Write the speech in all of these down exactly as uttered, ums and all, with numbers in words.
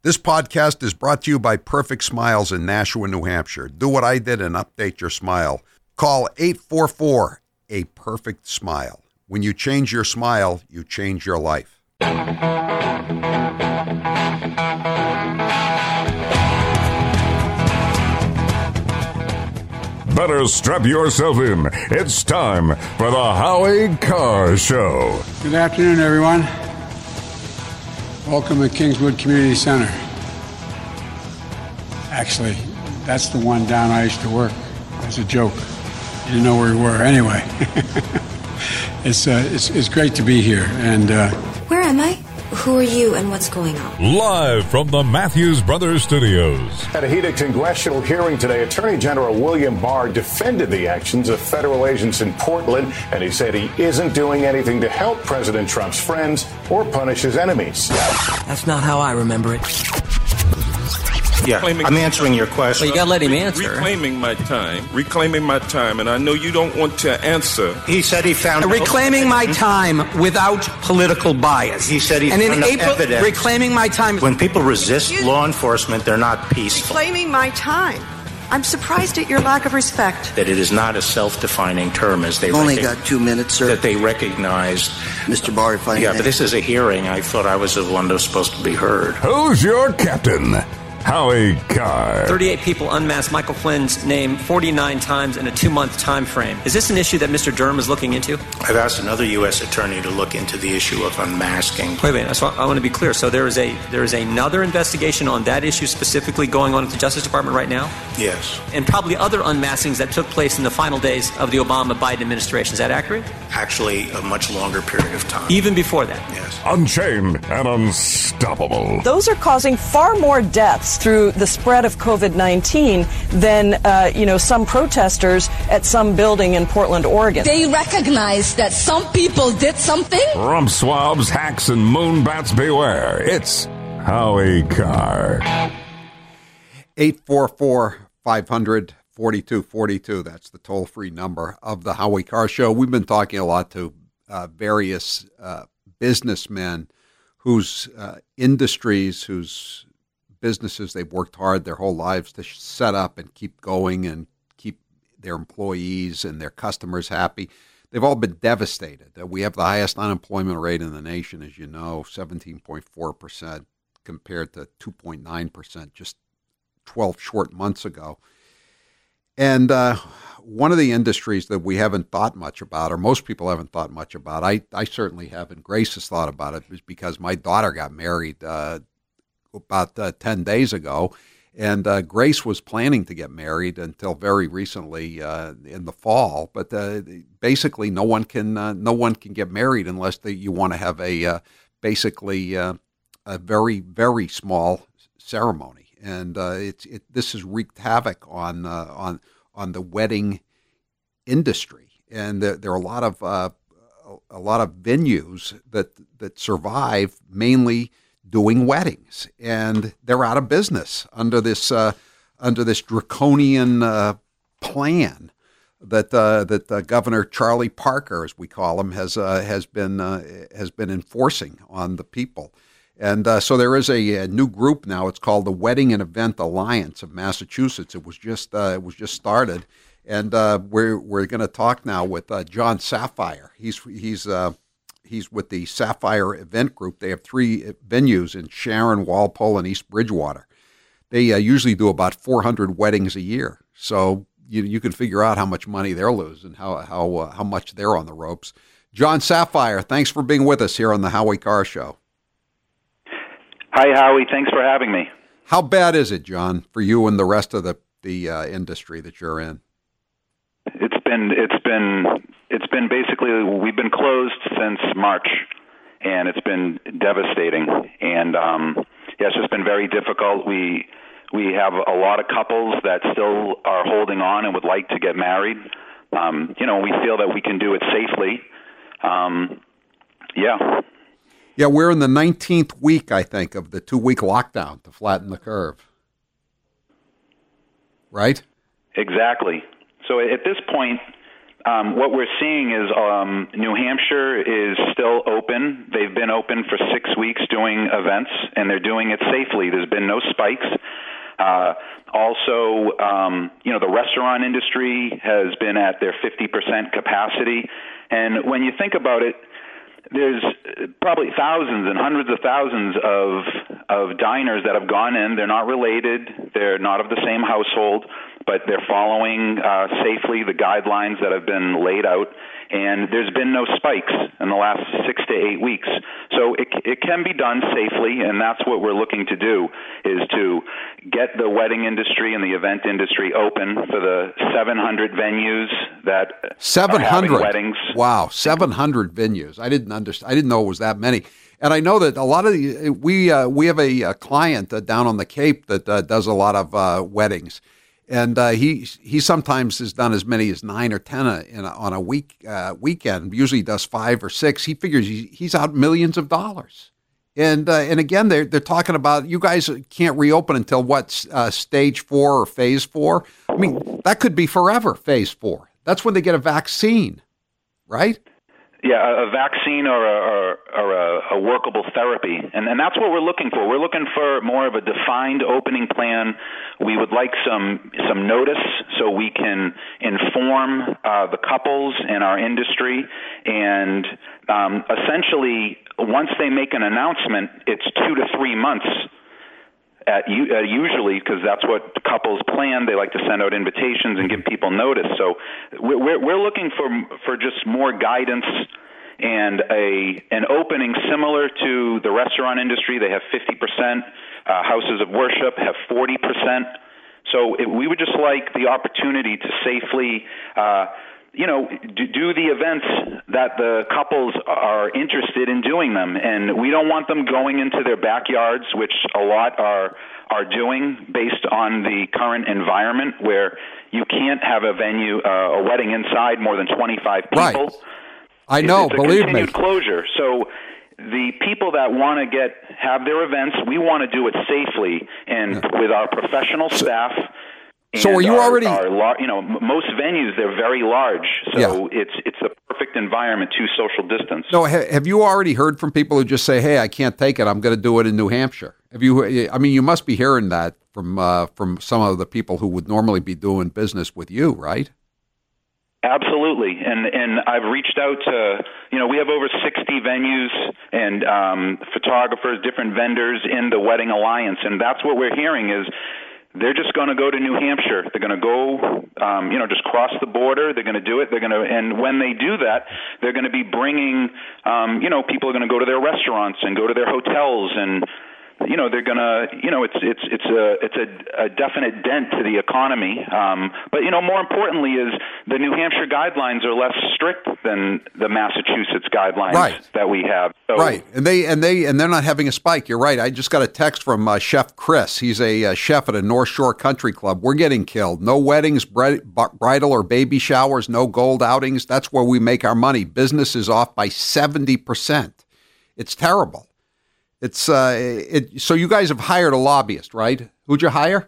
This podcast is brought to you by Perfect Smiles in Nashua, New Hampshire. Do what I did and update your smile. Call eight four four, A Perfect Smile. When you change your smile, you change your life. Better strap yourself in. It's time for the Howie Carr Show. Good afternoon, everyone. Welcome to Kingswood Community Center. Actually, that's the one down I used to work. That's a joke. You didn't know where we were. Anyway, it's, uh, it's it's great to be here. And uh, where am I? Who are you and what's going on? Live from the Matthews Brothers Studios. At a heated congressional hearing today, Attorney General William Barr defended the actions of federal agents in Portland, and he said he isn't doing anything to help President Trump's friends or punish his enemies. That's not how I remember it. Yeah, I'm answering your question. Well, you gotta let him answer. Reclaiming my time, reclaiming my time, and I know you don't want to answer. He said he found... Reclaiming my time without political bias. He said he and found in no April, evidence. Reclaiming my time... When people resist law enforcement, they're not peaceful. Reclaiming my time. I'm surprised at your lack of respect. That it is not a self-defining term as they... You've only got two minutes, sir. That they recognized... Mister Barr, if I... Yeah, but this is a hearing. I thought I was the one that was supposed to be heard. Who's your captain? Howie Carr. thirty-eight people unmasked Michael Flynn's name forty-nine times in a two-month time frame. Is this an issue that Mister Durham is looking into? I've asked another U S attorney to look into the issue of unmasking. Wait, wait. So I want to be clear. So there is a there is another investigation on that issue specifically going on at the Justice Department right now? Yes. And probably other unmaskings that took place in the final days of the Obama-Biden administration. Is that accurate? Actually, a much longer period of time. Even before that? Yes. Unchained and unstoppable. Those are causing far more deaths through the spread of covid nineteen than, uh, you know, some protesters at some building in Portland, Oregon. They recognize that some people did something. Rump swabs, hacks, and moonbats beware. It's Howie Carr. eight four four, five hundred, forty-two forty-two. That's the toll-free number of the Howie Carr Show. We've been talking a lot to uh, various uh, businessmen whose uh, industries, whose businesses they've worked hard their whole lives to set up and keep going and keep their employees and their customers happy. They've all been devastated. We have the highest unemployment rate in the nation, as you know, seventeen point four percent compared to two point nine percent just twelve short months ago. And uh, one of the industries that we haven't thought much about, or most people haven't thought much about, I, I certainly haven't, Grace has thought about it, is because my daughter got married uh, about uh, ten days ago, and uh, Grace was planning to get married until very recently uh, in the fall. But uh, basically, no one can uh, no one can get married unless they, you want to have a uh, basically uh, a very very small ceremony, and uh, it's it this has wreaked havoc on uh, on on the wedding industry, and there, there are a lot of uh, a lot of venues that that survive mainly doing weddings, and they're out of business under this uh, under this draconian uh, plan that uh, that uh, Governor Charlie Parker, as we call him, has uh, has been uh, has been enforcing on the people. And uh, so there is a, a new group now. It's called the Wedding and Event Alliance of Massachusetts. It was just uh, it was just started, and uh, we're we're going to talk now with uh, John Sapphire. He's he's uh, He's with the Sapphire Event Group. They have three venues in Sharon, Walpole, and East Bridgewater. They uh, usually do about four hundred weddings a year. So you you can figure out how much money they're losing, how how uh, how much they're on the ropes. John Sapphire, thanks for being with us here on the Howie Carr Show. Hi, Howie. Thanks for having me. How bad is it, John, for you and the rest of the the uh, industry that you're in? It's been it's been it's been basically we've been closed since March, and it's been devastating. And um, yeah, it's just been very difficult. We we have a lot of couples that still are holding on and would like to get married. Um, you know, we feel that we can do it safely. Um, yeah. Yeah, we're in the nineteenth week, I think, of the two-week lockdown to flatten the curve. Right? Exactly. So at this point, Um, what we're seeing is um, New Hampshire is still open. They've been open for six weeks doing events, and they're doing it safely. There's been no spikes. Uh, also, um, you know, the restaurant industry has been at their fifty percent capacity. And when you think about it, there's probably thousands and hundreds of thousands of of diners that have gone in. They're not related. They're not of the same household, but they're following uh, safely the guidelines that have been laid out. And there's been no spikes in the last six to eight weeks. So it, it can be done safely, and that's what we're looking to do, is to get the wedding industry and the event industry open for the seven hundred venues that seven hundred are having weddings. Wow, seven hundred venues. I didn't understand. I didn't know it was that many. And I know that a lot of the, we uh, we have a, a client uh, down on the Cape that uh, does a lot of uh, weddings. And uh, he he sometimes has done as many as nine or ten a, in a, on a week uh, weekend. Usually does five or six. He figures he, he's out millions of dollars. And uh, and again, they're they're talking about you guys can't reopen until what uh, stage four or phase four. I mean, that could be forever. Phase four. That's when they get a vaccine, right? Yeah, a vaccine or a, or, or a, a workable therapy. And, and that's what we're looking for. We're looking for more of a defined opening plan. We would like some some notice so we can inform uh, the couples in our industry. And um, essentially, once they make an announcement, it's two to three months. At, uh, usually, because that's what couples plan. They like to send out invitations and give people notice. So we're we're looking for for just more guidance and a an opening similar to the restaurant industry. They have fifty percent. Uh, houses of worship have forty percent. So it, we would just like the opportunity to safely, uh, you know, do, do the events that the couples are interested in doing them. And we don't want them going into their backyards, which a lot are are doing based on the current environment where you can't have a venue, uh, a wedding inside more than twenty-five people. Right. I know, it's a believe continued me. closure. So the people that want to get have their events, we want to do it safely and yeah. with our professional staff. So are you our, already? Our, you know, most venues, they're very large, so yeah. it's it's the perfect environment to social distance. No, ha- have you already heard from people who just say, "Hey, I can't take it. I'm going to do it in New Hampshire"? Have you? I mean, you must be hearing that from uh, from some of the people who would normally be doing business with you, right? Absolutely, and and I've reached out to, you know, we have over sixty venues and um, photographers, different vendors in the Wedding Alliance, and that's what we're hearing is they're just going to go to New Hampshire. They're going to go, um, you know, just cross the border. They're going to do it. They're going to, and when they do that, they're going to be bringing, um, you know, people are going to go to their restaurants and go to their hotels and. You know, they're gonna. You know, it's it's it's a it's a, a definite dent to the economy. Um, but you know, more importantly, is the New Hampshire guidelines are less strict than the Massachusetts guidelines right. that we have. So, right, and they and they and they're not having a spike. You're right. I just got a text from uh, Chef Chris. He's a uh, chef at a North Shore Country Club. We're getting killed. No weddings, bri- bridal or baby showers. No gold outings. That's where we make our money. Business is off by seventy percent. It's terrible. It's uh, it, so you guys have hired a lobbyist, right? Who'd you hire?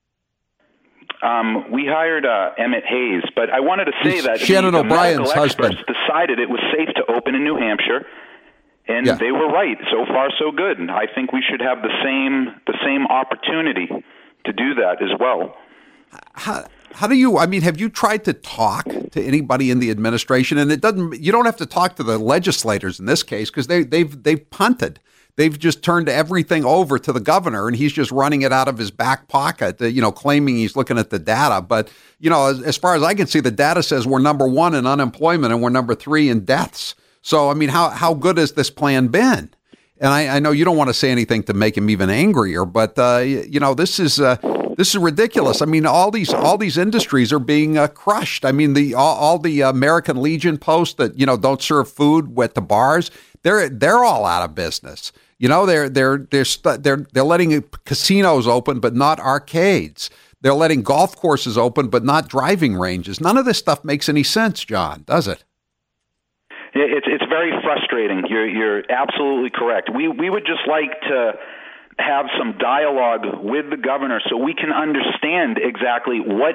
Um, we hired uh, Emmett Hayes, but I wanted to say He's that Shannon the, the O'Brien's husband husband decided it was safe to open in New Hampshire, and yeah. they were right. So far, so good. And I think we should have the same the same opportunity to do that as well. How, how do you? I mean, have you tried to talk to anybody in the administration? And it doesn't. You don't have to talk to the legislators in this case because they they've they've punted. They've just turned everything over to the governor, and he's just running it out of his back pocket, you know, claiming he's looking at the data. But, you know, as, as far as I can see, the data says we're number one in unemployment and we're number three in deaths. So, I mean, how, how good has this plan been? And I, I know you don't want to say anything to make him even angrier, but, uh, you know, this is uh, this is ridiculous. I mean, all these all these industries are being uh, crushed. I mean, the all, all the American Legion posts that, you know, don't serve food at the bars, they're they're all out of business. You know, they're they're they're they're they're letting casinos open, but not arcades. They're letting golf courses open, but not driving ranges. None of this stuff makes any sense, John, does it? It's it's very frustrating. You're you're absolutely correct. We we would just like to have some dialogue with the governor so we can understand exactly what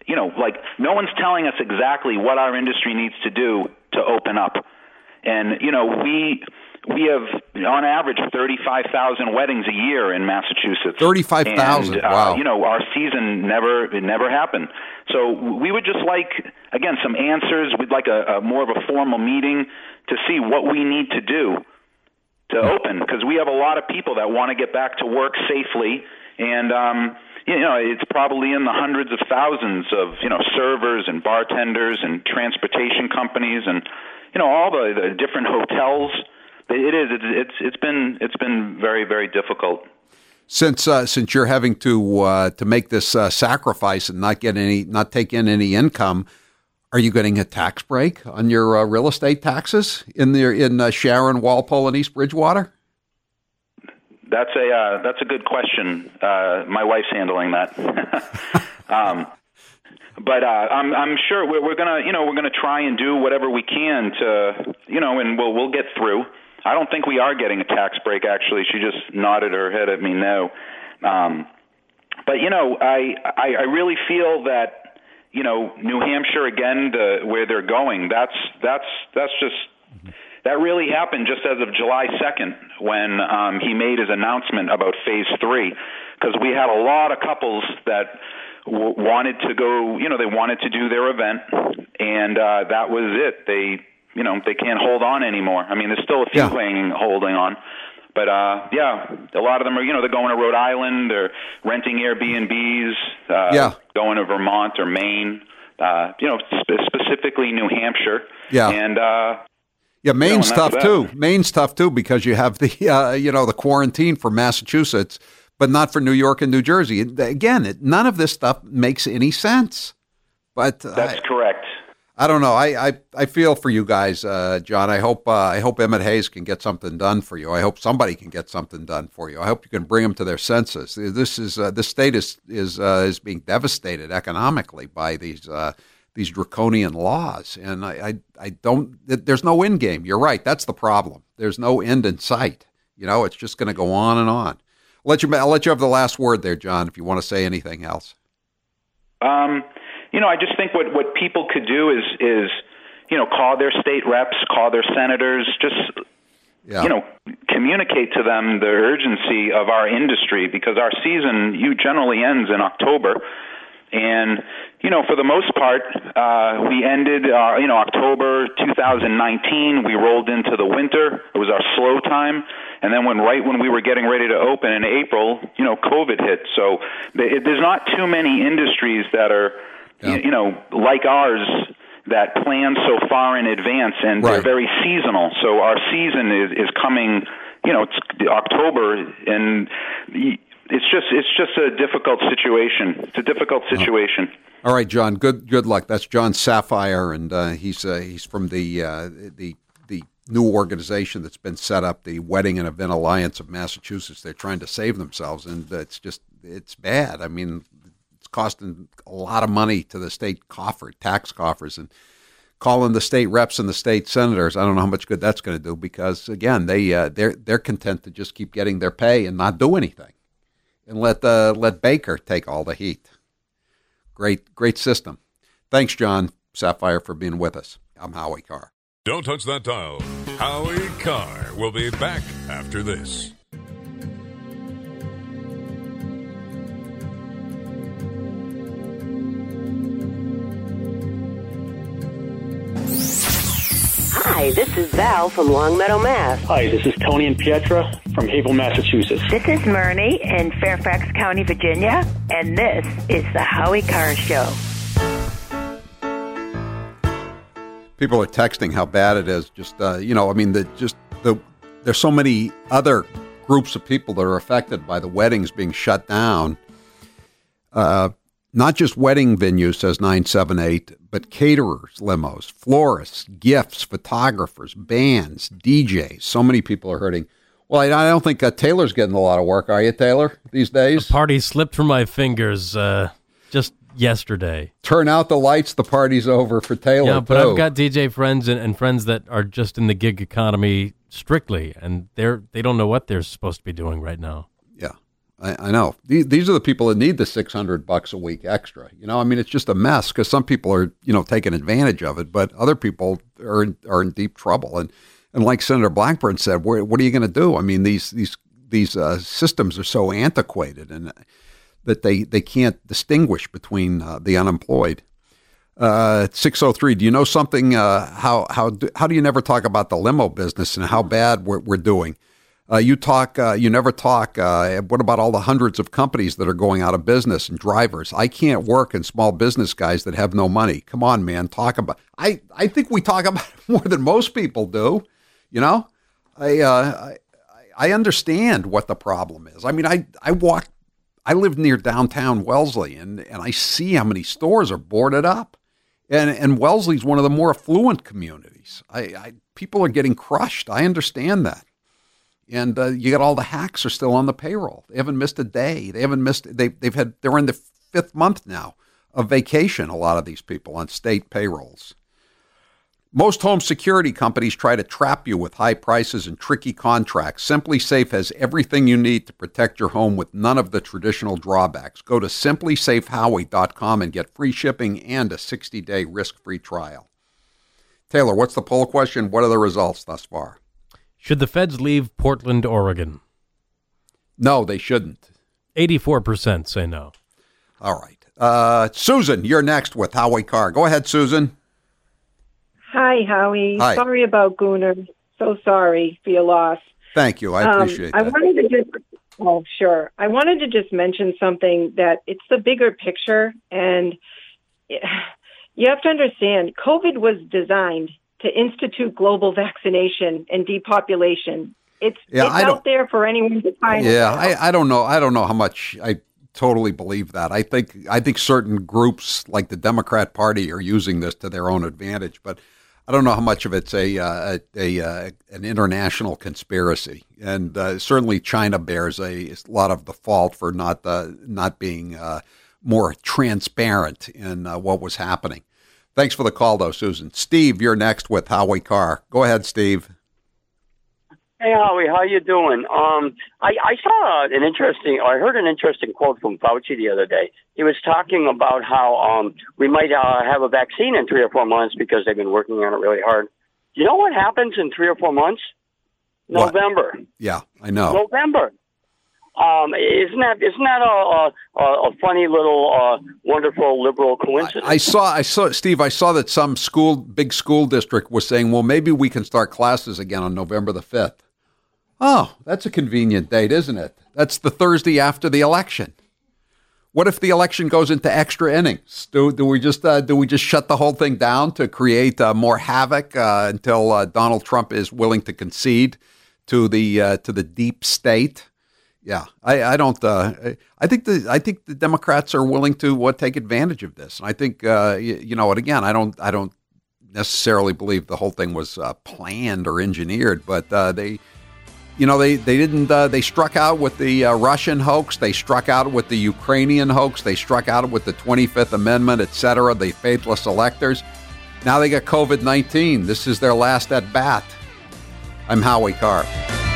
you know, like no one's telling us exactly what our industry needs to do to open up. And, you know, we we have, on average, thirty-five thousand weddings a year in Massachusetts. thirty-five thousand, uh, wow. You know, our season never, it never happened. So we would just like, again, some answers. We'd like a, a more of a formal meeting to see what we need to do to open, because we have a lot of people that want to get back to work safely. And, um, you know, it's probably in the hundreds of thousands of, you know, servers and bartenders and transportation companies and, you know, all the, the different hotels. It is. It's, it's it's been it's been very, very difficult. Since uh, since you're having to uh, to make this uh, sacrifice and not get any, not take in any income, are you getting a tax break on your uh, real estate taxes in the in uh, Sharon, Walpole, and East Bridgewater? That's a uh, that's a good question. Uh, my wife's handling that. um, but uh, I'm I'm sure we're, we're gonna you know we're gonna try and do whatever we can to you know and we'll we'll get through. I don't think we are getting a tax break. Actually, she just nodded her head at me no. Um, but you know I, I I really feel that you know New Hampshire again the, where they're going. That's that's that's just. That really happened just as of July second when um, he made his announcement about phase three, because we had a lot of couples that w- wanted to go, you know, they wanted to do their event, and uh, that was it. They, you know, they can't hold on anymore. I mean, there's still a few yeah. hanging, holding on. But, uh, yeah, a lot of them are, you know, they're going to Rhode Island or renting Airbnbs, uh, yeah. going to Vermont or Maine, uh, you know, spe- specifically New Hampshire. Yeah. And, uh, Yeah, Maine's you know, tough too. Maine's tough too because you have the uh, you know the quarantine for Massachusetts, but not for New York and New Jersey. Again, it, none of this stuff makes any sense. But that's I, correct. I don't know. I, I, I feel for you guys, uh, John. I hope uh, I hope Emmett Hayes can get something done for you. I hope somebody can get something done for you. I hope you can bring them to their senses. This is uh, this state is is uh, is being devastated economically by these. Uh, these draconian laws. And I, I, I don't, there's no end game. You're right. That's the problem. There's no end in sight. You know, it's just going to go on and on. I'll let you, I'll let you have the last word there, John, if you want to say anything else. Um, you know, I just think what, what people could do is, is, you know, call their state reps, call their senators, just, yeah. you know, communicate to them the urgency of our industry, because our season you generally ends in October. And, you know, for the most part, uh, we ended, uh, you know, October two thousand nineteen. We rolled into the winter. It was our slow time. And then when right when we were getting ready to open in April, you know, COVID hit. So th- there's not too many industries that are, yeah. you, you know, like ours that plan so far in advance, and right. they're very seasonal. So our season is, is coming, you know, it's October, and it's just it's just a difficult situation. It's a difficult situation. All right, John. Good good luck. That's John Sapphire, and uh, he's uh, he's from the uh, the the new organization that's been set up, the Wedding and Event Alliance of Massachusetts. They're trying to save themselves, and it's just it's bad. I mean, it's costing a lot of money to the state coffer, tax coffers, and calling the state reps and the state senators. I don't know how much good that's going to do, because again, they uh, they're they're content to just keep getting their pay and not do anything, and let uh, let Baker take all the heat. Great, great system. Thanks, John Sapphire, for being with us. I'm Howie Carr. Don't touch that dial. Howie Carr will be back after this. Hi, this is Val from Longmeadow, Mass. Hi, this is Tony and Pietra from Haverhill, Massachusetts. This is Myrnie in Fairfax County, Virginia, and this is the Howie Carr Show. People are texting how bad it is. Just uh, you know, I mean, the just the there's so many other groups of people that are affected by the weddings being shut down. Uh, not just wedding venues, says nine seven eight, but caterers, limos, florists, gifts, photographers, bands, D Js. So many people are hurting. Well, I, I don't think uh, Taylor's getting a lot of work, are you, Taylor, these days? The party slipped from my fingers uh, just yesterday. Turn out the lights, the party's over for Taylor, Yeah, but too. I've got D J friends and, and friends that are just in the gig economy strictly, and they're they don't know what they're supposed to be doing right now. Yeah. I, I know. These, these are the people that need the six hundred bucks a week extra. You know, I mean, it's just a mess because some people are, you know, taking advantage of it, but other people are in, are in deep trouble. And and like Senator Blackburn said, what are you going to do? I mean, these these these uh, systems are so antiquated and that they, they can't distinguish between uh, the unemployed. Uh, six oh three, do you know something, uh, how how do, how do you never talk about the limo business and how bad we're, we're doing? Uh, you talk, uh, you never talk, uh, what about all the hundreds of companies that are going out of business and drivers? I can't work in small business guys that have no money. Come on, man, talk about I, I think we talk about it more than most people do, you know? I, uh, I I understand what the problem is. I mean, I, I walk, I live near downtown Wellesley, and, and I see how many stores are boarded up. And and Wellesley's one of the more affluent communities. I, I people are getting crushed. I understand that. And uh, you got all the hacks are still on the payroll. They haven't missed a day. They haven't missed. They they've had. They're in the fifth month now of vacation. A lot of these people on state payrolls. Most home security companies try to trap you with high prices and tricky contracts. Simply Safe has everything you need to protect your home with none of the traditional drawbacks. Go to simply safe howie dot com and get free shipping and a sixty-day risk-free trial. Taylor, what's the poll question? What are the results thus far? Should the feds leave Portland, Oregon? No, they shouldn't. eighty-four percent say no. All right. Uh, Susan, you're next with Howie Carr. Go ahead, Susan. Hi, Howie. Hi. Sorry about Gooner. So sorry for your loss. Thank you. I appreciate um, that. I wanted to just, oh, sure. I wanted to just mention something that it's the bigger picture, and you have to understand, COVID was designed to institute global vaccination and depopulation. It's, yeah, it's I out there for anyone to find. Yeah, I, I don't know. I don't know how much I totally believe that. I think I think certain groups like the Democrat Party are using this to their own advantage, but I don't know how much of it's a uh, a, a an international conspiracy. And uh, certainly China bears a, a lot of the fault for not uh, not being uh, more transparent in uh, what was happening. Thanks for the call, though, Susan. Steve, you're next with Howie Carr. Go ahead, Steve. Hey, Howie, how you doing? Um, I, I saw an interesting, or I heard an interesting quote from Fauci the other day. He was talking about how um, we might uh, have a vaccine in three or four months because they've been working on it really hard. You know what happens in three or four months? What? November. Yeah, I know. November. Um, isn't that isn't that a a, a funny little uh, wonderful liberal coincidence? I, I saw I saw Steve. I saw that some school, big school district, was saying, "Well, maybe we can start classes again on November the fifth." Oh, that's a convenient date, isn't it? That's the Thursday after the election. What if the election goes into extra innings? Do do we just uh, do we just shut the whole thing down to create uh, more havoc uh, until uh, Donald Trump is willing to concede to the uh, to the deep state? Yeah, I, I don't. Uh, I think the I think the Democrats are willing to uh, take advantage of this. And I think uh, you, you know, and again, I don't I don't necessarily believe the whole thing was uh, planned or engineered, but uh, they, you know, they they didn't. Uh, they struck out with the uh, Russian hoax. They struck out with the Ukrainian hoax. They struck out with the twenty-fifth Amendment, et cetera. The faithless electors. Now they got COVID nineteen. This is their last at bat. I'm Howie Carr.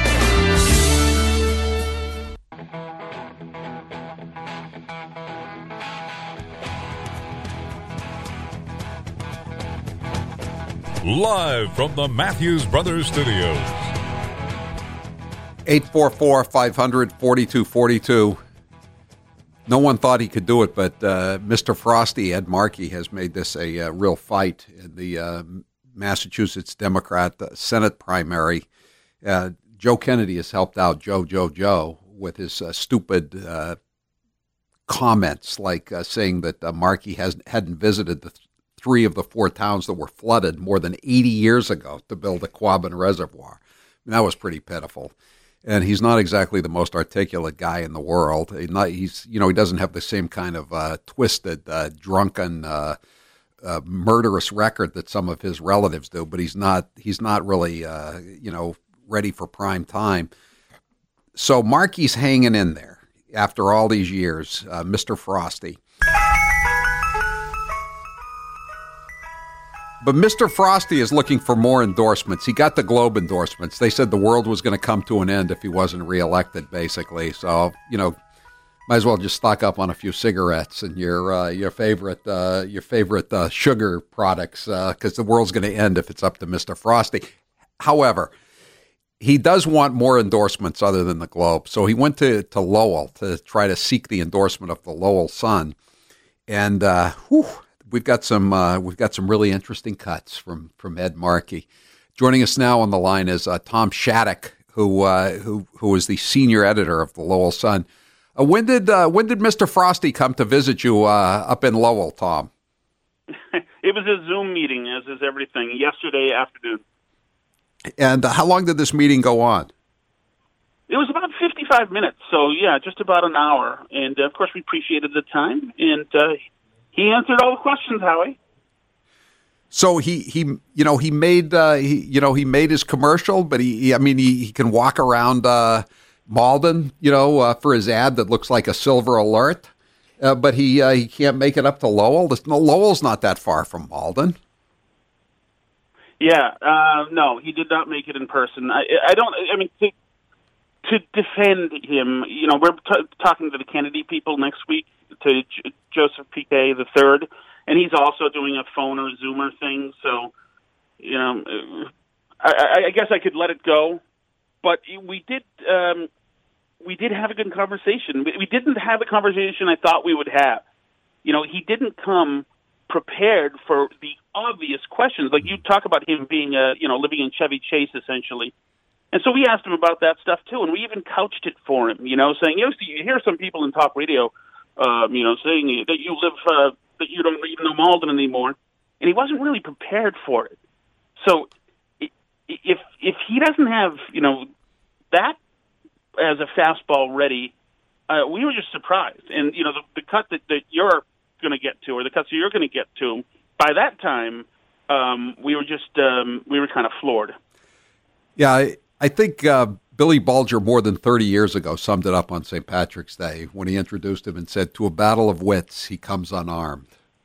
Live from the Matthews Brothers Studios. eight four four, five hundred, forty-two forty-two. No one thought he could do it, but uh, Mister Frosty, Ed Markey, has made this a uh, real fight in the uh, Massachusetts Democrat uh, Senate primary. Uh, Joe Kennedy has helped out Joe, Joe, Joe with his uh, stupid uh, comments, like uh, saying that uh, Markey has, hadn't visited the th- three of the four towns that were flooded more than eighty years ago to build a Quabbin Reservoir. And that was pretty pitiful. And he's not exactly the most articulate guy in the world. He's, not, he's you know, he doesn't have the same kind of uh, twisted, uh, drunken, uh, uh, murderous record that some of his relatives do. But he's not. He's not really, uh, you know, ready for prime time. So Markey's hanging in there after all these years, uh, Mister Frosty. But Mister Frosty is looking for more endorsements. He got the Globe endorsements. They said the world was going to come to an end if he wasn't reelected, basically. So, you know, Might as well just stock up on a few cigarettes and your uh, your favorite uh, your favorite uh, sugar products because uh, the world's going to end if it's up to Mister Frosty. However, he does want more endorsements other than the Globe, so he went to, to Lowell to try to seek the endorsement of the Lowell Sun, and uh, whew, we've got some uh, we've got some really interesting cuts from from Ed Markey. Joining us now on the line is uh, Tom Shattuck, who uh, who who is the senior editor of the Lowell Sun. Uh, when did uh, when did Mister Frosty come to visit you uh, up in Lowell, Tom? It was a Zoom meeting, as is everything, yesterday afternoon. And uh, how long did this meeting go on? It was about fifty-five minutes, so yeah, just about an hour. And uh, of course, we appreciated the time, and uh, he answered all the questions, Howie. So he, he you know he made uh, he you know he made his commercial, but he, he I mean he, he can walk around uh, Malden, you know, uh, for his ad that looks like a Silver Alert, uh, but he uh, he can't make it up to Lowell. This, no, Lowell's not that far from Malden. Yeah, uh, no, he did not make it in person. I, I don't. I mean, to, to defend him, you know, we're t- talking to the Kennedy people next week, to J- Joseph Piquet the third, and he's also doing a phone or Zoomer thing. So, you know, I, I guess I could let it go, but we did. Um, we did have a good conversation. We didn't have the conversation I thought we would have. You know, he didn't come prepared for the obvious questions. Like you talk about him being, a, you know, living in Chevy Chase essentially. And so we asked him about that stuff too. And we even couched it for him, you know, saying, you know, you hear some people in talk radio, um, you know, saying that you live, uh, that you don't even know Malden anymore. And he wasn't really prepared for it. So if, if he doesn't have, you know, that as a fastball ready, uh, we were just surprised. And, you know, the, the cut that, that you're going to get to, or the cuts that you're going to get to, by that time, um, we were just, um, we were kind of floored. Yeah, I, I think uh, Billy Bulger more than thirty years ago summed it up on Saint Patrick's Day when he introduced him and said, to a battle of wits, he comes unarmed.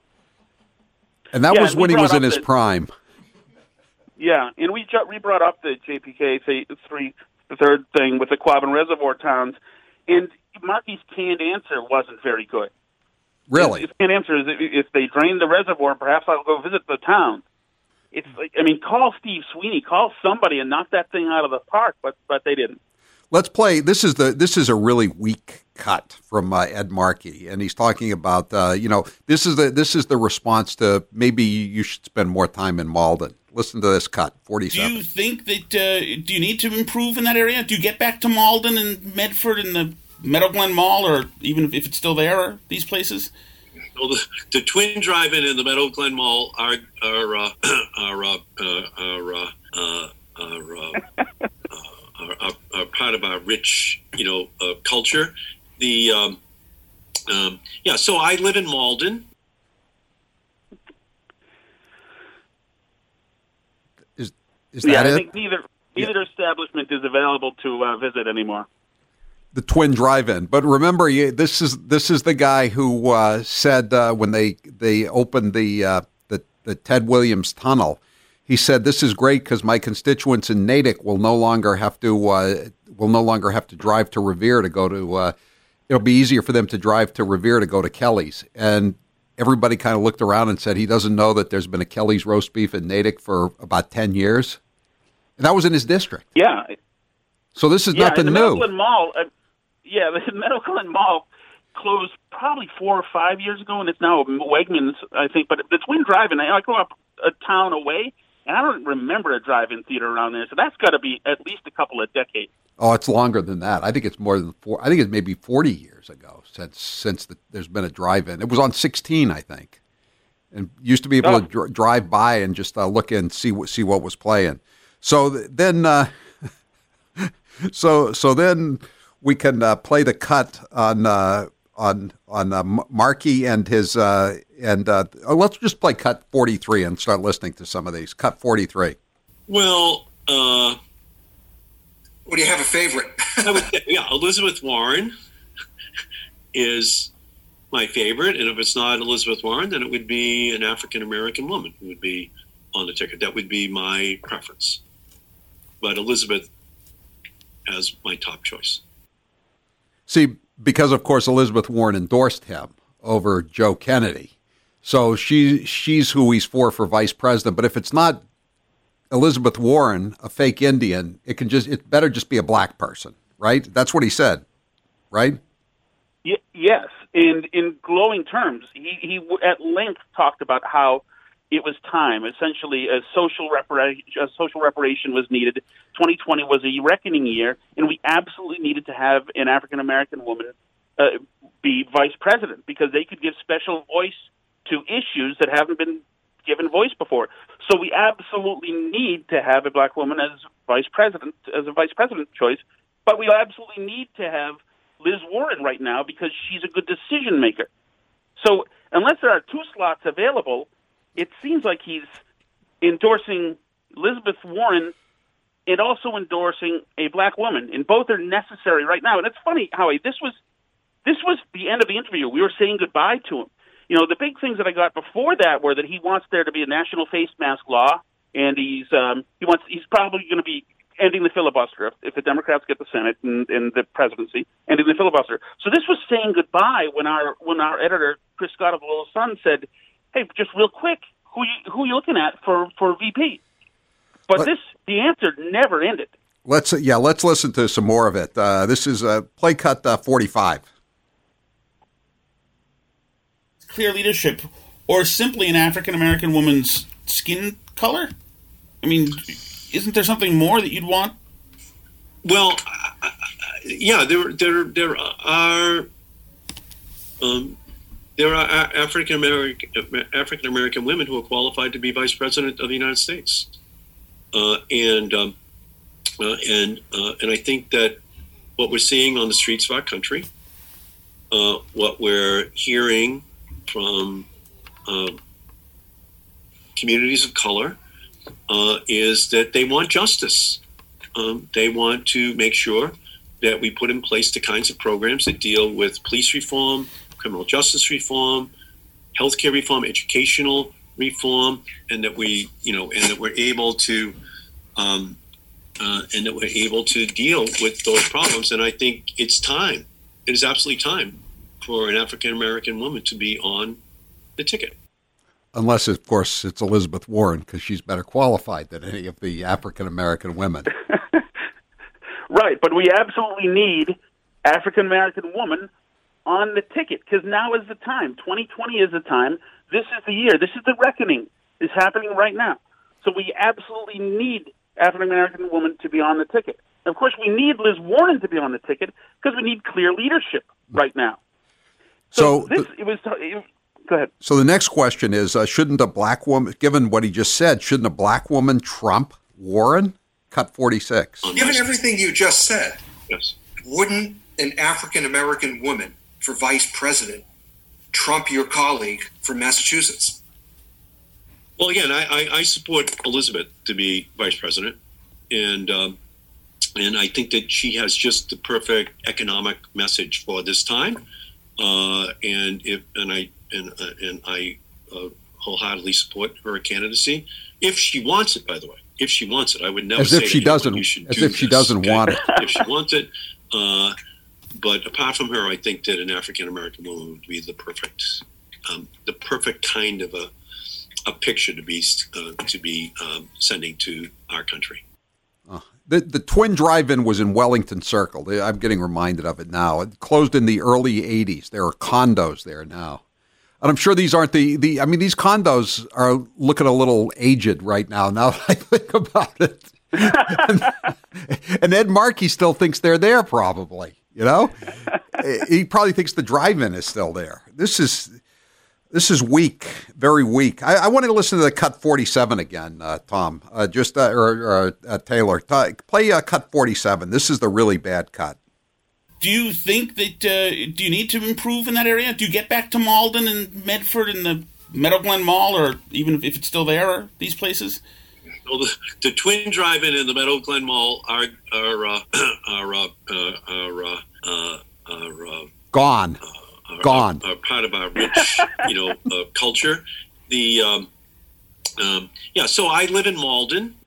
And that yeah, was and when he was in his the, prime. Yeah, and we, ju- we brought up the J P K three, the third thing with the Quabbin Reservoir towns, and Markey's canned answer wasn't very good. Really? His canned answer is if they drain the reservoir, perhaps I'll go visit the town. It's like, I mean, call Steve Sweeney, call somebody and knock that thing out of the park, but but they didn't. Let's play. This is the this is a really weak cut from uh, Ed Markey, and he's talking about uh, you know this is the this is the response to maybe you should spend more time in Malden. Listen to this cut, forty-seven. Do you think that uh, do you need to improve in that area? Do you get back to Malden and Medford and the Meadow Glen Mall, or even if it's still there, these places? Well, the, the Twin Drive-In and the Meadow Glen Mall are are uh, are uh, uh, are, uh, uh, are, uh, are, are are part of our rich, you know, uh, culture. The um, um, yeah, so I live in Malden. Is is yeah, that I it? think neither neither yeah. establishment is available to uh, visit anymore. The Twin Drive-In, but remember, this is this is the guy who uh, said uh, when they they opened the, uh, the the Ted Williams Tunnel, he said this is great because my constituents in Natick will no longer have to uh, will no longer have to drive to Revere to go to. Uh, it'll be easier for them to drive to Revere to go to Kelly's, and everybody kind of looked around and said he doesn't know that there's been a Kelly's roast beef in Natick for about ten years, and that was in his district. Yeah. So this is yeah, nothing in the new. Meadow Glen Mall. Uh, Yeah, the Meadow Glen Mall closed probably four or five years ago, and it's now Wegmans, I think. But the Twin Drive-In, I go up a town away, and I don't remember a drive-in theater around there. So that's got to be at least a couple of decades. Oh, it's longer than that. I think it's more than four. I think it's maybe forty years ago since since the, there's been a drive-in. It was on sixteen, I think, and used to be able oh. to dr- drive by and just uh, look in, see what see what was playing. So th- then, uh, so so then. We can uh, play the cut on uh, on on uh, Markey and his uh, and uh, let's just play cut forty-three and start listening to some of these. Cut forty-three. Well, uh, what do you have a favorite? I would, yeah, Elizabeth Warren is my favorite, and if it's not Elizabeth Warren, then it would be an African American woman who would be on the ticket. That would be my preference. But Elizabeth as my top choice. See, because, of course, Elizabeth Warren endorsed him over Joe Kennedy. So she she's who he's for for vice president. But if it's not Elizabeth Warren, a fake Indian, it can just it better just be a black person, right? That's what he said, right? Y- yes, and in glowing terms, he, he at length talked about how it was time. Essentially, a social reparation, a social reparation was needed. twenty twenty was a reckoning year, and we absolutely needed to have an African American woman uh, be vice president because they could give special voice to issues that haven't been given voice before. So we absolutely need to have a black woman as vice president, as a vice president choice. But we absolutely need to have Liz Warren right now because she's a good decision maker. So unless there are two slots available, it seems like he's endorsing Elizabeth Warren and also endorsing a black woman, and both are necessary right now. And it's funny, Howie, this was this was the end of the interview. We were saying goodbye to him. You know, the big things that I got before that were that he wants there to be a national face mask law, and he's um, he wants he's probably going to be ending the filibuster if, if the Democrats get the Senate and, and the presidency, ending the filibuster. So this was saying goodbye when our when our editor Chris Scott of the Little Sun said, "Hey, just real quick, who you, who are you looking at for, for V P?" But Let, this the answer never ended. Let's yeah, let's listen to some more of it. Uh, this is uh, play cut uh, forty-five. Clear leadership, or simply an African-American woman's skin color? I mean, isn't there something more that you'd want? Well, uh, yeah, there there there are um, there are African American African American women who are qualified to be vice president of the United States, uh, and um, uh, and uh, and I think that what we're seeing on the streets of our country, uh, what we're hearing from uh, communities of color uh, is that they want justice. Um, they want to make sure that we put in place the kinds of programs that deal with police reform, criminal justice reform, healthcare reform, educational reform, and that we, you know, and that we're able to, um, uh, and that we're able to deal with those problems. And I think it's time. It is absolutely time for an African-American woman to be on the ticket. Unless, of course, it's Elizabeth Warren, because she's better qualified than any of the African-American women. Right, but we absolutely need African-American woman on the ticket, because now is the time. twenty twenty is the time. This is the year. This is the reckoning. It's happening right now. So we absolutely need African-American woman to be on the ticket. And of course, we need Liz Warren to be on the ticket because we need clear leadership right now. So, so this, the, it was. It, go ahead. So the next question is: uh, shouldn't a black woman, given what he just said, shouldn't a black woman trump Warren? Cut forty-six. Given everything you just said, yes, wouldn't an African American woman for vice president trump your colleague from Massachusetts? Well, again, I, I, I support Elizabeth to be vice president, and um, and I think that she has just the perfect economic message for this time. Uh, and if and I and uh, and I uh, wholeheartedly support her candidacy if she wants it. By the way, if she wants it, I would never as say if she doesn't. As do if this, she doesn't okay? want it. If she wants it, uh, but apart from her, I think that an African American woman would be the perfect, um, the perfect kind of a a picture to be uh, to be um, sending to our country. Uh, the the Twin Drive-In was in Wellington Circle. I'm getting reminded of it now. It closed in the early eighties. There are condos there now. And I'm sure these aren't the, the I mean, these condos are looking a little aged right now, now that I think about it. and, and Ed Markey still thinks they're there probably, you know? He probably thinks the drive-in is still there. This is... This is weak, very weak. I, I wanted to listen to the cut forty-seven again, uh, Tom, uh, just uh, or, or uh, Taylor. T- play uh, cut forty-seven. This is the really bad cut. Do you think that, uh, do you need to improve in that area? Do you get back to Malden and Medford and the Meadow Glen Mall, or even if it's still there, or these places? Well, the, the Twin Drive-In and the Meadow Glen Mall are, are, uh, are, uh, are, uh, uh, are uh, gone. Uh, Are, Gone. Are, are part of our rich, you know, uh, culture. The um, um, yeah. So I live in Malden.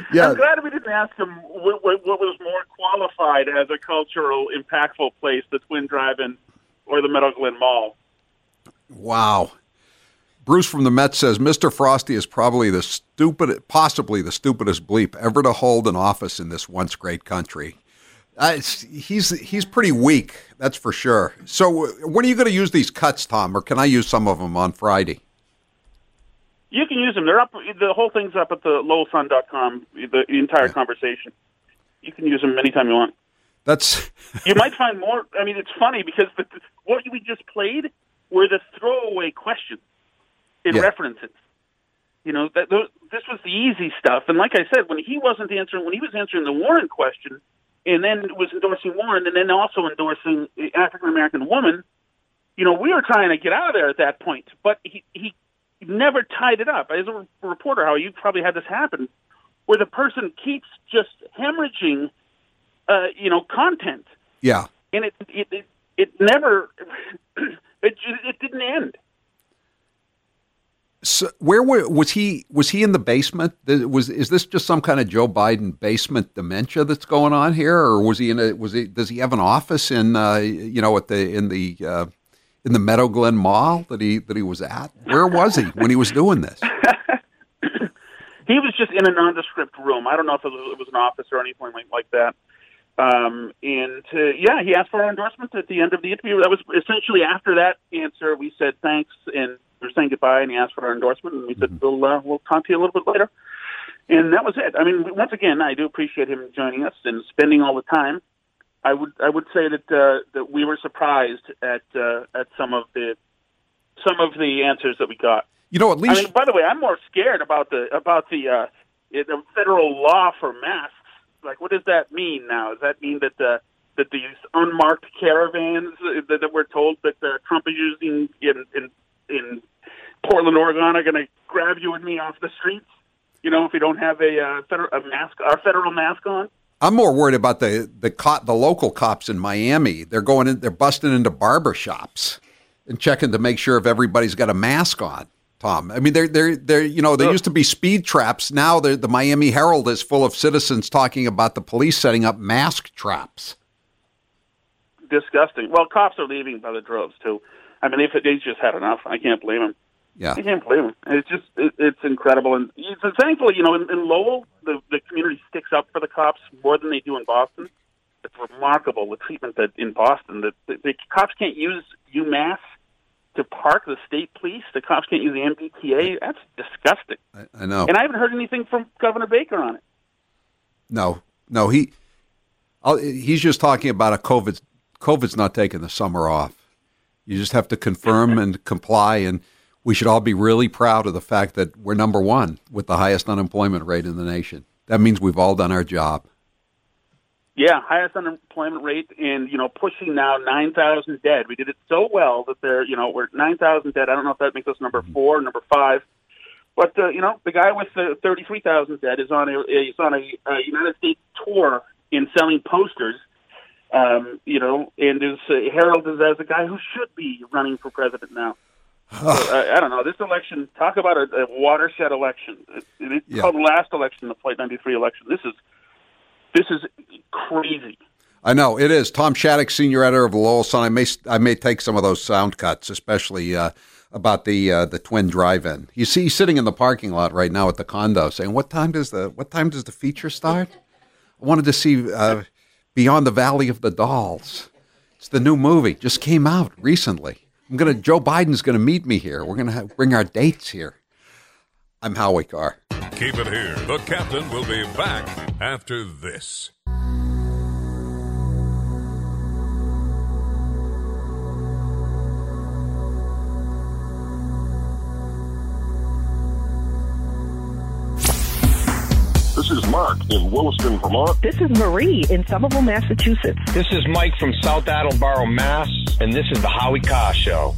Yeah. I'm glad we didn't ask him what, what, what was more qualified as a cultural, impactful place, the Twin Drive-In or the Meadow Glen Mall. Wow. Bruce from the Mets says, Mister Frosty is probably the stupid, possibly the stupidest bleep ever to hold an office in this once great country. Uh, it's, he's he's pretty weak, that's for sure. So when are you going to use these cuts, Tom, or can I use some of them on Friday? You can use them. They're up. The whole thing's up at the lowell sun dot com, the entire yeah. conversation. You can use them anytime you want. That's. You might find more. I mean, it's funny because the, what we just played were the throwaway questions in yeah. references. You know, that, those, this was the easy stuff. And like I said, when he wasn't answering, when he was answering the Warren question, and then was endorsing Warren, and then also endorsing the African-American woman, you know, we were trying to get out of there at that point. But he, he never tied it up. As a reporter, how you probably had this happen, where the person keeps just hemorrhaging, uh, you know, content. Yeah. And it it it, it never, it, it didn't end. So where were, was he? Was he in the basement? Was is this just some kind of Joe Biden basement dementia that's going on here, or was he in a? Was he? Does he have an office in? Uh, you know, at the in the uh, in the Meadow Glen Mall that he that he was at? Where was he when he was doing this? He was just in a nondescript room. I don't know if it was an office or anything like, like that. Um, and uh, yeah, he asked for our endorsement at the end of the interview. That was essentially after that answer. We said thanks and. We were saying goodbye, and he asked for our endorsement, and we said, mm-hmm. we'll, uh, we'll talk to you a little bit later. And that was it. I mean, once again, I do appreciate him joining us and spending all the time. I would I would say that uh, that we were surprised at uh, at some of the some of the answers that we got. You know, at least. I mean, by the way, I'm more scared about the about the uh, the federal law for masks. Like, what does that mean now? Does that mean that the that these unmarked caravans that, that we're told that uh, Trump is using in, in in Portland, Oregon, are going to grab you and me off the streets, you know, if we don't have a, uh, federal, a mask, our federal mask on? I'm more worried about the the co- the local cops in Miami. They're going in, they're busting into barber shops and checking to make sure if everybody's got a mask on. Tom, I mean, they're they're they're you know, there used to be speed traps. Now the Miami Herald is full of citizens talking about the police setting up mask traps. Disgusting. Well, cops are leaving by the droves too. I mean, if they just had enough, I can't blame them. Yeah, I can't blame them. It's just, it, it's incredible. And so thankfully, you know, in, in Lowell, the, the community sticks up for the cops more than they do in Boston. It's remarkable, the treatment that in Boston, that the, the cops can't use UMass to park the state police. The cops can't use the M B T A. That's disgusting. I, I know. And I haven't heard anything from Governor Baker on it. No, no, he, I'll, he's just talking about a COVID. COVID's not taking the summer off. You just have to confirm and comply, and we should all be really proud of the fact that we're number one with the highest unemployment rate in the nation. That means we've all done our job. Yeah, highest unemployment rate, and, you know, pushing now nine thousand dead. We did it so well that they're, you know, we're nine thousand dead. I don't know if that makes us number four, number five. But, uh, you know, the guy with the thirty-three thousand dead is on a, is on a, a United States tour in selling posters. Um, you know, and is uh, heralded as a guy who should be running for president now. So, uh, I don't know. This election, talk about a, a watershed election. It, it's yeah. called the last election, the Flight ninety-three election. This is this is crazy. I know it is. Tom Shattuck, senior editor of the Lowell Sun. I may I may take some of those sound cuts, especially uh, about the uh, the Twin Drive-In. You see, he's sitting in the parking lot right now at the condo, saying, "What time does the what time does the feature start?" I wanted to see. Uh, Beyond the Valley of the Dolls. It's the new movie. Just came out recently. I'm gonna. Joe Biden's gonna meet me here. We're gonna have, bring our dates here. I'm Howie Carr. Keep it here. The captain will be back after this. This is Mark in Williston, Vermont. This is Marie in Somerville, Massachusetts. This is Mike from South Attleboro, Mass. And this is the Howie Carr Show.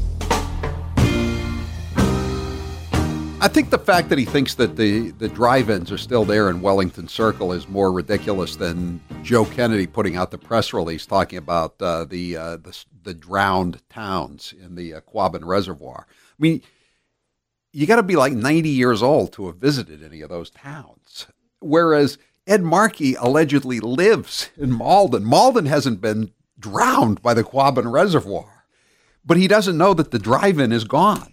I think the fact that he thinks that the, the drive-ins are still there in Wellington Circle is more ridiculous than Joe Kennedy putting out the press release talking about uh, the, uh, the the drowned towns in the uh, Quabbin Reservoir. I mean, you got to be like ninety years old to have visited any of those towns. whereas Ed Markey allegedly lives in Malden. Malden hasn't been drowned by the Quabbin Reservoir, but he doesn't know that the drive-in is gone.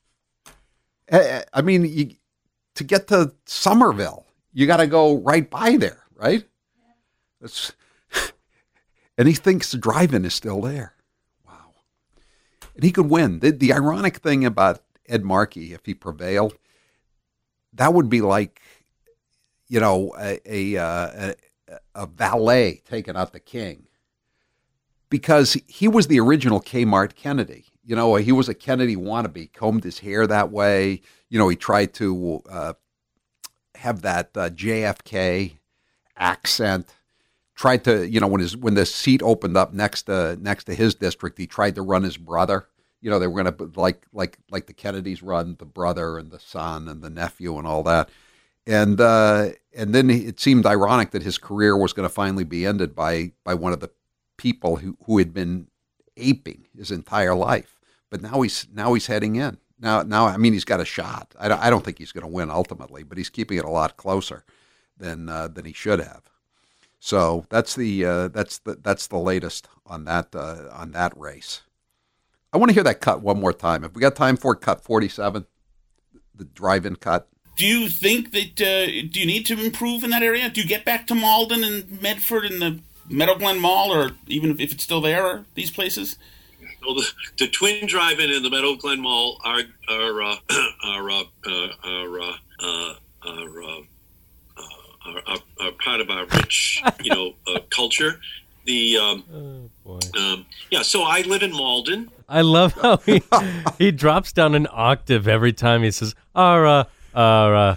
I mean, you, to get to Somerville, you got to go right by there, right? It's, and he thinks the drive-in is still there. Wow. And he could win. The, the ironic thing about Ed Markey, if he prevailed, that would be like, you know, a, a, a, a valet taking out the king. Because he was the original Kmart Kennedy. You know, he was a Kennedy wannabe, combed his hair that way. You know, he tried to uh, have that uh, J F K accent. Tried to, you know, when his when the seat opened up next to next to his district, he tried to run his brother. You know, they were going to like like like the Kennedys run the brother and the son and the nephew and all that. And uh, and then it seemed ironic that his career was going to finally be ended by by one of the people who, who had been aping his entire life, but now he's now he's heading in. Now, now I mean, he's got a shot. I don't, I don't think he's going to win ultimately, but he's keeping it a lot closer than uh, than he should have. So that's the uh, that's the that's the latest on that uh, on that race. I want to hear that cut one more time. If we got time for it, cut forty-seven, the drive-in cut. Do you think that uh, do you need to improve in that area? Do you get back to Malden and Medford and the Meadow Glen Mall, or even if it's still there, or these places? Well, the, the Twin Drive-In and the Meadow Glen Mall are are uh, are uh, uh, are, uh, uh, are, uh, are, are are part of our rich, you know, uh, culture. The um, oh, boy. Um, yeah. So I live in Malden. I love how he he drops down an octave every time he says "ara ara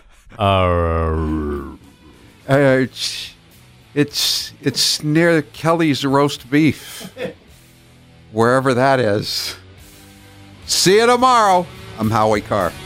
ara." Uh, It's it's near Kelly's roast beef, wherever that is. See you tomorrow. I'm Howie Carr.